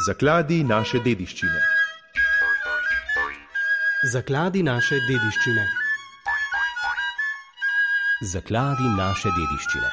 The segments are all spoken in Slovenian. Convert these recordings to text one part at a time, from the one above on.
Zakladi naše dediščine. Zakladi naše dediščine. Zakladi naše dediščine.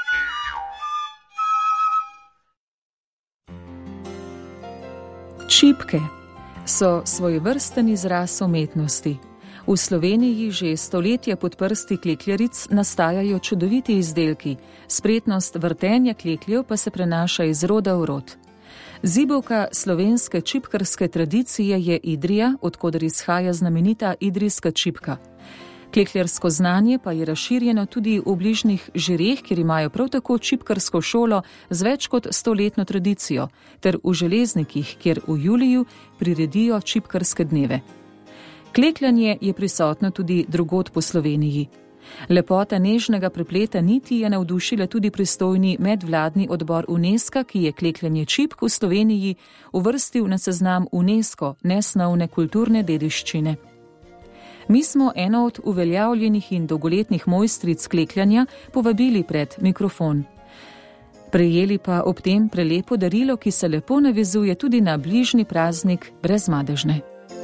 Čipke so svojevrsten izraz umetnosti. V Sloveniji že stoletja pod prsti klekljaric nastajajo čudoviti izdelki, spretnost vrtenja klekljev pa se prenaša iz roda v rod. Zibelka slovenske čipkarske tradicije je Idrija, od koder izhaja znamenita idrijska čipka. Klekljarsko znanje pa je razširjeno tudi v bližnjih Žireh, kjer imajo prav tako čipkarsko šolo z več kot 100-letno tradicijo, ter v Železnikih, kjer v juliju priredijo čipkarske dneve. Klekljanje je prisotno tudi drugod po Sloveniji. Lepota nežnega prepleta niti je navdušila tudi pristojni medvladni odbor UNESCO, ki je klekljanje čipk v Sloveniji uvrstil na seznam UNESCO nesnovne kulturne dediščine. Mi smo eno od uveljavljenih in dolgoletnih mojstric klekljanja povabili pred mikrofon. Prejeli pa ob tem prelepo darilo, ki se lepo navezuje tudi na bližnji praznik Brezmadežne.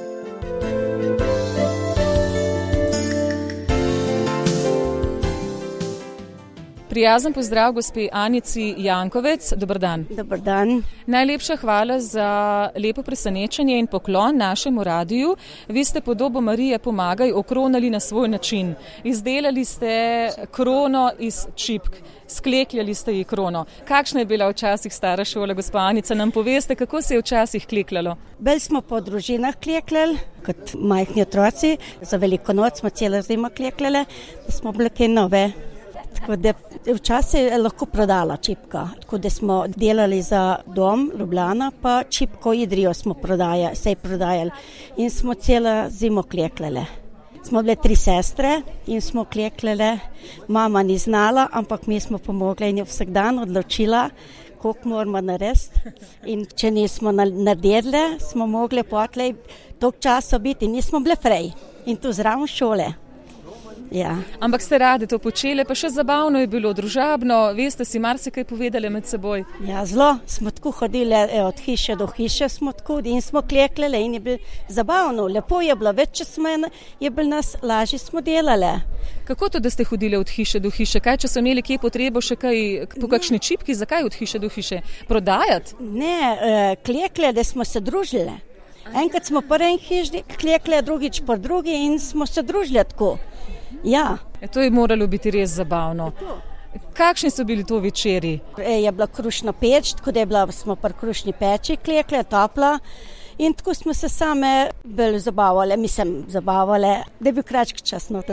Prijazen pozdrav gospe Anici Jankovec. Dober dan. Dober dan. Najlepša hvala za lepo presenečenje in poklon našemu radiju. Vi ste podobo Marije Pomagaj okronali na svoj način. Izdelali ste krono iz čipk. Sklekljali ste ji krono. Kakšna je bila včasih stara šola, gospa Anica? Nam poveste, kako se je včasih klekljalo? Bili smo po družinah klekljali, kot majhni otroci. Za veliko noč smo celo zimo klekljali, da smo bili kaj nove. Tako da včasih je lahko prodala čipka. Tako da smo delali za dom Ljubljana, pa čipko Idrijo smo prodajali in smo celo zimo klekljali. Smo bile 3 sestre in smo klekljale. Mama ni znala, ampak mi smo pomogli in je vsak dan odločila, koliko moramo narediti. In če nismo naredili, smo mogli potlej toliko časa biti in nismo bile frej. In tu zraven šole. Ja. Ampak ste radi to počeli, pa še zabavno je bilo, družabno, veste si marsikaj povedali med seboj. Ja, zelo smo tako hodili od hiše do hiše smo tako in smo klekljali in je bilo zabavno, lepo je bilo, več časmen je bilo nas, lažje smo delali. Kako to, da ste hodili od hiše do hiše? Kaj, če so imeli kje potrebo še kaj, po kakšni čipki, zakaj od hiše do hiše? Prodajati? Ne, klekljali, da smo se družili. Enkrat smo po en hiši klekljali, drugič po drugi in smo se družili tako. Ja. To je moralo biti res zabavno. Kakšni so bili to večeri? Je bila krušna peč, tako da smo pri krušni peči klekle, topla in tako smo se same bolj zabavali, da je bil krački čas. No,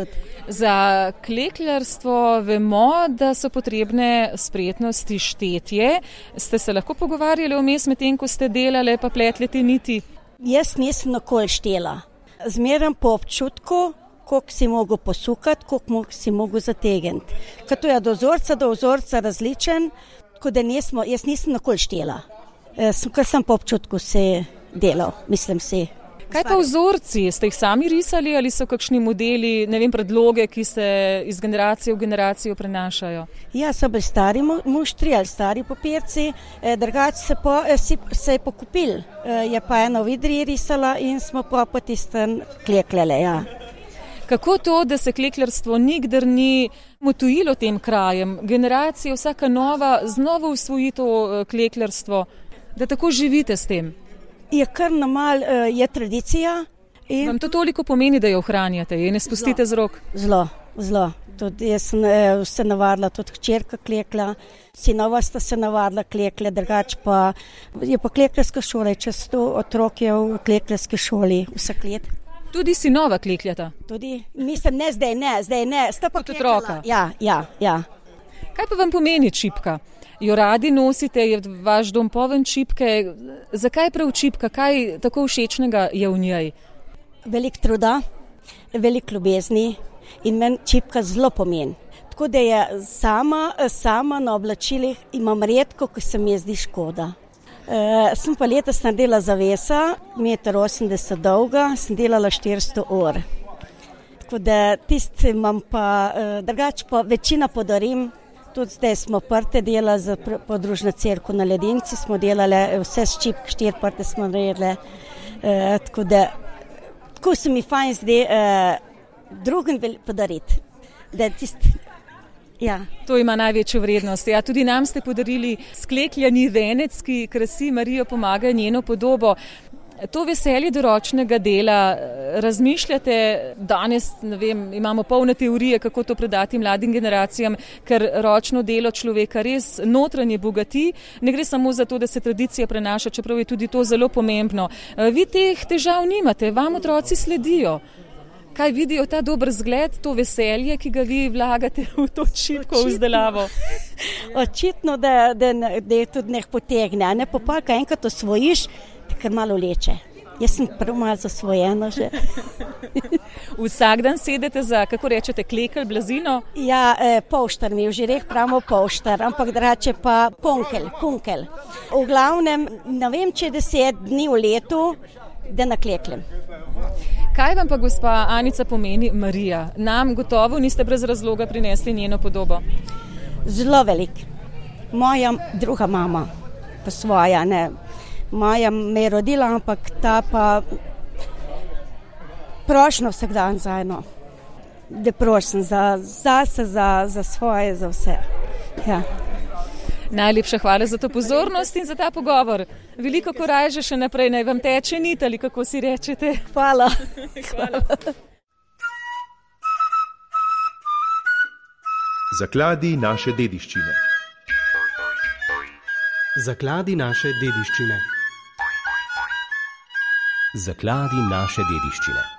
za klekljarstvo vemo, da so potrebne spretnosti, štetje. Ste se lahko pogovarjali vmes med tem, ko ste delali pa pletli te niti? Jaz nisem nikoli štela. Zmeraj po občutku, koliko si mogel posukati, koliko si mogel zategniti. Ker to je do vzorca različen, tako da jaz nisem nikoli štela. Ker sem po občutku se delal, mislim si. Kaj pa vzorci? Ste jih sami risali ali so kakšni modeli, predloge, ki se iz generacije v generacijo prenašajo? Ja, so bili stari muštri ali stari papirci, drugače se je pokupil. Je pa eno v Idriji risala in smo po tistem klekljale, ja. Kako to, da se klekljarstvo nikdar ni motujilo tem krajem? Generacija, vsaka nova, znova usvoji to klekljarstvo, da tako živite s tem? Je kar normal, je tradicija. Vam to toliko pomeni, da jo ohranjate, je ne spustite z rok? Zelo. Tudi jaz sem se navadila, tudi hčerka klekla, sinova sta se navadila klekle, drugače pa je pa klekljarska šola, čez 100 otrok je v klekljarski šoli vsak let. Tudi sinova klekljata? Tudi, mislim, zdaj ne, sta pa klekljala. Otroka? Ja. Kaj pa vam pomeni čipka? Jo radi nosite, je vaš dom poln čipke. Zakaj prav čipka? Kaj tako všečnega je v njej? Veliko truda, veliko ljubezni in meni čipka zelo pomeni. Tako da je sama na oblačilih imam redko, ko se mi je zdi škoda. Sem pa letos naredila zavesa, 1,80 m dolga, sem delala 400 ur. Tako da tisti imam pa, drugače pa večina podarim Tudi zdaj smo prte delali za podružno cerkev na Ledinci, smo delali vse ščipke, 4 prte smo naredili. Tako se mi fajn zdaj drugim podariti. Ja. To ima največjo vrednost. Ja, tudi nam ste podarili sklekljani venec, ki krasi Marijo, pomaga njeno podobo. To veselje do ročnega dela, razmišljate danes, ne vem, imamo polne teorije, kako to predati mladim generacijam, ker ročno delo človeka res notranje bogati. Ne gre samo za to, da se tradicija prenaša, čeprav je tudi to zelo pomembno. Vi teh težav nimate, vam otroci sledijo. Kaj vidijo ta dober zgled, to veselje, ki ga vi vlagate v to čipko vzdelavo? Očitno, da je tudi nek potegne, ne pa kaj enkrat osvojiš, ker malo leče. Jaz sem prav malo zasvojena že. Vsak dan sedete za, kako rečete, klekelj, blazino? Ja, polštar mi je, že rek pravimo polštar, ampak drugače pa punkelj. V glavnem, ne vem, če 10 dni v letu, da naklekljem. Kaj vam pa, gospa Anica, pomeni Marija? Nam gotovo niste brez razloga prinesli njeno podobo. Zelo velik. Moja druga mama, pa svoja, ne. Moja me je rodila, ampak ta pa prošnjo vsak dan za eno. Da prosim zase, za svoje, za vse. Ja. Najlepša hvala za to pozornost in za ta pogovor. Veliko korajže še naprej, naj vam teče nit, ali kako si rečete. Hvala. Zakladi naše dediščine. Zakladi naše dediščine. Zakladi naše dediščine.